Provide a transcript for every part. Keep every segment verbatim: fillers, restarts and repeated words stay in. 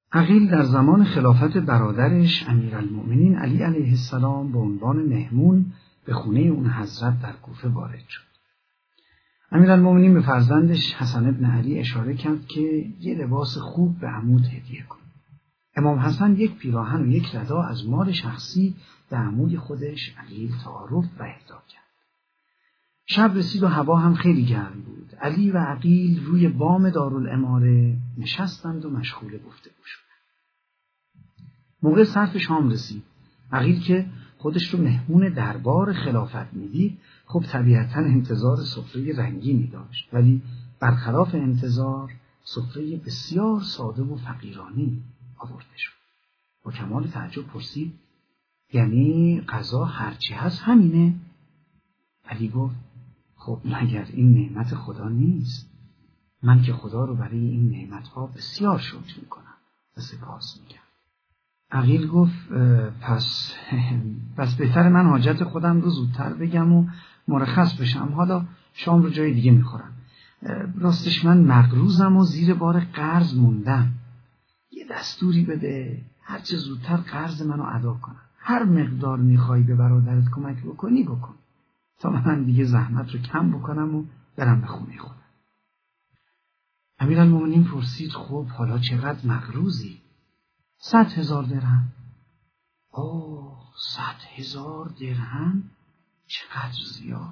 عقیل در زمان خلافت برادرش امیرالمؤمنین علی علیه السلام به عنوان مهمون به خونه اون حضرت در کوفه وارد شد. امیرالمؤمنین به فرزندش حسن ابن علی اشاره کرد که یه لباس خوب به عمود هدیه کن. امام حسن یک پیراهن و یک ردا از مال شخصی به عموی خودش عقیل تعارف و اهدا کرد. شب رسید و هوا هم خیلی گرم بود. علی و عقیل روی بام دارالاماره نشستند و مشغول گفتگو شدند. موقع صرف شام رسید. عقیل که خودش رو مهمون دربار خلافت میدید، خب طبیعتاً انتظار سفره رنگینی داشت، ولی برخلاف انتظار سفره بسیار ساده و فقیرانی آورده شد. با کمال تعجب پرسید: یعنی غذا هرچی هست همینه؟ علی گفت: خب مگر این نعمت خدا نیست؟ من که خدا رو برای این نعمتها بسیار شکر میکنم و سپاس میگم. عقیل گفت: پس پس بهتر من حاجت خودم رو زودتر بگم و مرخص بشم، حالا شام رو جای دیگه میخورم. راستش من مقروضم و زیر بار قرض موندم. یه دستوری بده هرچه زودتر قرض منو ادا کنم. هر مقدار میخوای به برادرت کمک بکنی بکن تا من دیگه زحمت رو کم بکنم و برم به خونه خودم. امیرالمؤمنین پرسید: خب حالا چقدر مقروضی؟ صد هزار درهم. اوه، صد هزار درهم؟ چقدر زیاد.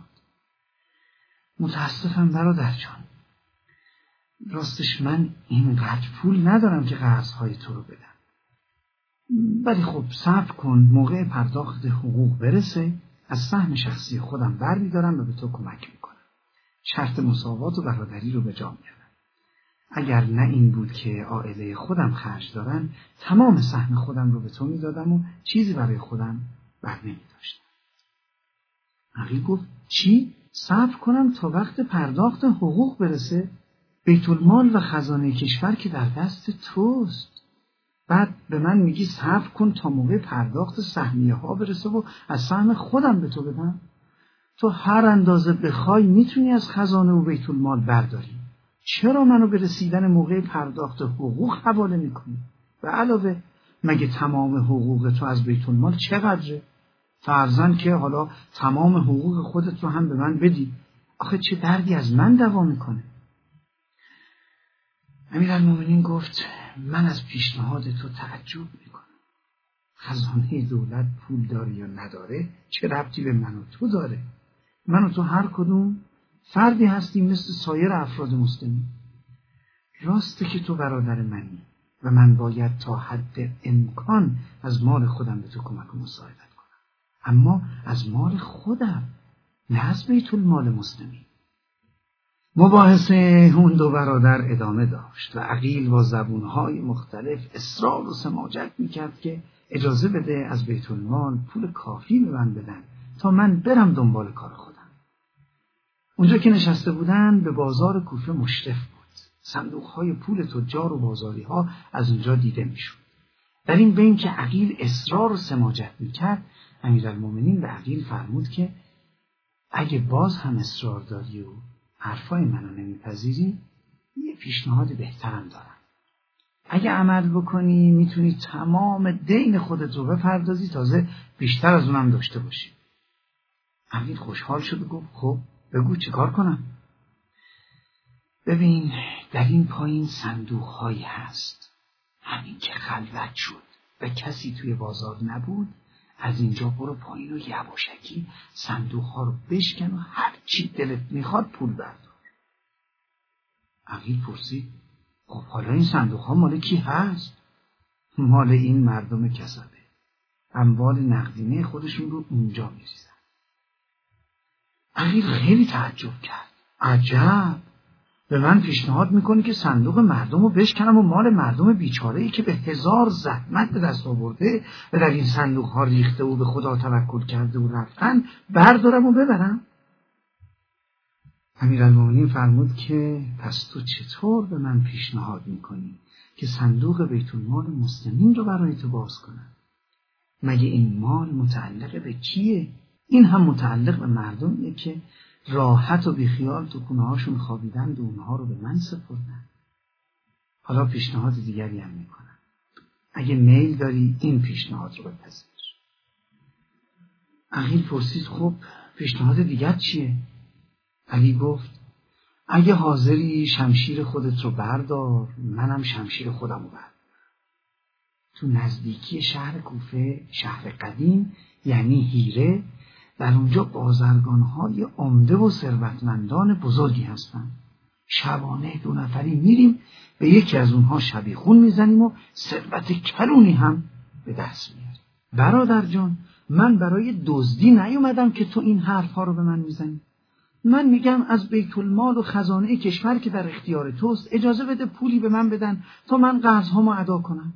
متاسفم برادر جان. راستش من اینقدر پول ندارم که قرضهای تو رو بدم. ولی خب صبر کن، موقع پرداخت حقوق برسه از سهم شخصی خودم بر می‌دارم و به تو کمک میکنم. شرط مساوات و برادری رو به جا میارم. اگر نه این بود که عائله خودم خرج دارن، تمام سهم خودم رو به تو میدادم و چیزی برای خودم بر نمیداشتم. عقیل گفت: چی؟ صبر کنم تا وقت پرداخت حقوق برسه؟ بیت المال و خزانه کشور که در دست توست. بعد به من میگی صبر کن تا موقع پرداخت سهمیه ها برسه و از سهم خودم به تو بدم؟ تو هر اندازه بخوای میتونی از خزانه و بیت المال برداری. چرا منو به رسیدن موقع پرداخت حقوق حواله میکنی؟ و علاوه مگه تمام حقوق تو از بیت المال چقدره؟ فرضاً که حالا تمام حقوق خودت رو هم به من بدی، آخه چه دردی از من دوا میکنه؟ امیرالمؤمنین گفت: من از پیشنهاد تو تعجب میکنم. خزانه دولت پول داره یا نداره چه ربطی به من و تو داره؟ من و تو هر کدوم فردی هستیم مثل سایر افراد مسلمین. راسته که تو برادر منی و من باید تا حد امکان از مال خودم به تو کمک و مساعدت کنم، اما از مال خودم، نه از بیت المال مسلمین. مباحثه اون دو برادر ادامه داشت و عقیل با زبونهای مختلف اصرار و سماجت میکرد که اجازه بده از بیت المال پول کافی به من بدن تا من برم دنبال کار خودم. اونجا که نشسته بودن به بازار کوفه مشرف بود. صندوقهای پول تجار و بازاری ها از اونجا دیده میشد. در این بین که عقیل اصرار و سماجت میکرد، امیرالمؤمنین به عقیل فرمود که اگه باز هم اصرار داری و حرفای منو نمیپذیری، یه پیشنهاد بهترم دارم. اگه عمل بکنی میتونی تمام دین خودت رو بپردازی، تازه بیشتر از اونم داشته باشی. عقیل خوشحال شد و گفت: خب بگو چه کار کنم؟ ببین، در این پایین صندوق هایی هست. همین که خلوت شد و کسی توی بازار نبود، از اینجا برو پایین و یواشکی صندوق ها رو بشکن و هر چی دلت میخواد پول بردار. عقیل پرسید: خب حالا این صندوق ها مال کی هست؟ مال این مردم کسبه. اموال نقدینه خودشون رو اونجا میریزن. عقیل خیلی تعجب کرد. عجب، به من پیشنهاد میکنی که صندوق مردم رو بشکنم و مال مردم بیچاره‌ای که به هزار زحمت به دست آورده و در این صندوق ها ریخته و به خدا توکل کرده و رفتن بردارم و ببرم؟ امیرالمؤمنین فرمود که پس تو چطور به من پیشنهاد میکنی که صندوق بیت المال مسلمین رو برای تو باز کنم؟ مگه این مال متعلق به کیه؟ این هم متعلق به مردمیه که راحت و بیخیال تو خونه هاشون خوابیدند و اونها رو به من سپردن. حالا پیشنهاد دیگری هم میکنم. اگه میل داری این پیشنهاد رو بپذیر. عقیل پرسید خب پیشنهاد دیگر چیه؟ علی گفت اگه حاضری شمشیر خودت رو بردار، منم شمشیر خودم رو بردار. تو نزدیکی شهر کوفه، شهر قدیم یعنی هیره، در اونجا بازرگان‌های عمده و ثروتمندان بزرگی هستن. شبانه دو نفری میریم به یکی از اونها شبیخون میزنیم و ثروت کلونی هم به دست میاریم. برادر جان، من برای دزدی نیومدم که تو این حرفها رو به من میزنی. من میگم از بیت المال و خزانه کشور که در اختیار توست اجازه بده پولی به من بدن تا من قرضهامو ادا کنم.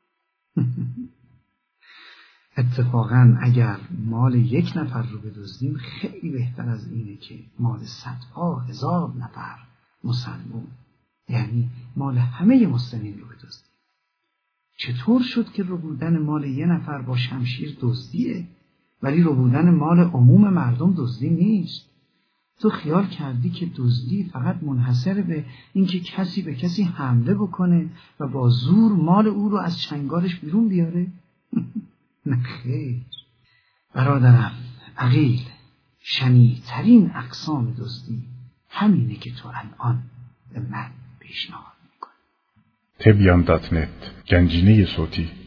اتفاقا اگر مال یک نفر رو بدزدیم خیلی بهتر از اینه که مال صدها هزار نفر مسلمون، یعنی مال همه مسلمین رو بدزدیم. چطور شد که ربودن مال یه نفر با شمشیر دزدیه ولی ربودن مال عموم مردم دزدی نیست؟ تو خیال کردی که دزدی فقط منحصر به اینکه کسی به کسی حمله بکنه و با زور مال او رو از چنگالش بیرون بیاره؟ نه خیر برادرم عقیل، شنیع‌ترین اقسام دزدی همینه که تو الان به من پیشنهاد میکنی. تبیان دات نت، گنجینه صوتی.